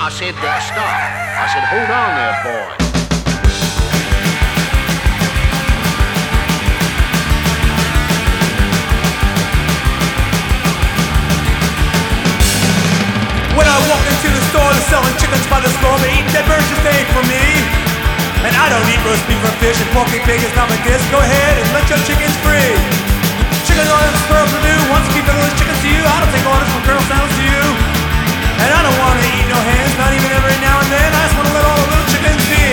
I said, stop. I said, hold on there, boy. When I walk into the store, they're selling chickens by the score. They eat dead birds just ain't for me. And I don't eat roast beef or fish, and pork and pig is not my dish. Go ahead and let your chickens free. Chicken orders for Purdue wants to keep those chickens to you. I don't take orders from Colonel Sanders to you. And I don't want to eat no hands, not even every now and then. I just want to let all the little chickens be.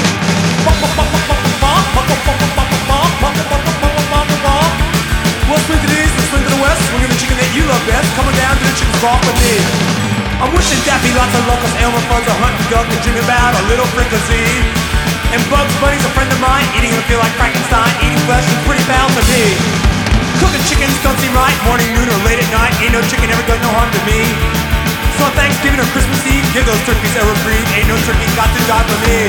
We'll swing to the east and swing to the west, swinging the chicken that you love best, coming down to the chicken squawk with me. I'm wishing Daffy lots of locals, Elmer Fudd's a hunting duck, and dreaming about a little fricassee. And Bugs Bunny's a friend of mine, eating him feel like Frankenstein, eating flesh is pretty foul to me. Cooking chickens don't seem right, morning, noon, or late at night, ain't no chicken ever done no harm to me. So on Thanksgiving or Christmas Eve, give those turkeys a reprieve, ain't no turkey got to die for me.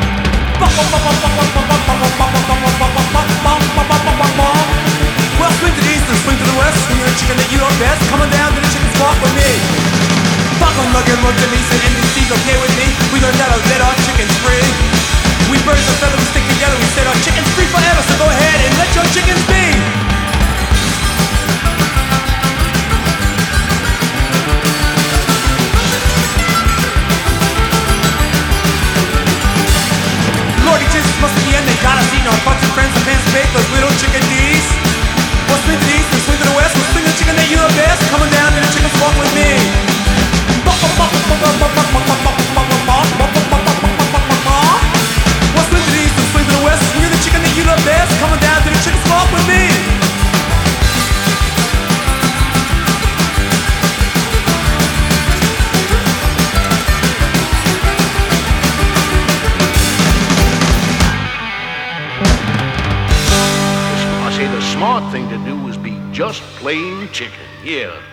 Well, swing to the east and swing to the west, swinging the chicken that you love best, coming down to the chicken squawk with me. Buckle Nugget looked at me, said NBC's okay with me. We learned how to let our chickens free. We birds of feather, we stick together, we said our chickens free forever, so go ahead and let your chickens be. Lordy Jesus, must be the end, they got us eating our bunch of friends and fans bake those little chickadees. We'll swing to the east and swing to the west, we'll swing the chicken that you love best, coming down to the chicken squawk with me. We'll swing to the east and swing to the west, swing the chicken that you love best, coming down to the chicken squawk with me. I say the smart thing to do is be just plain chicken. Yeah.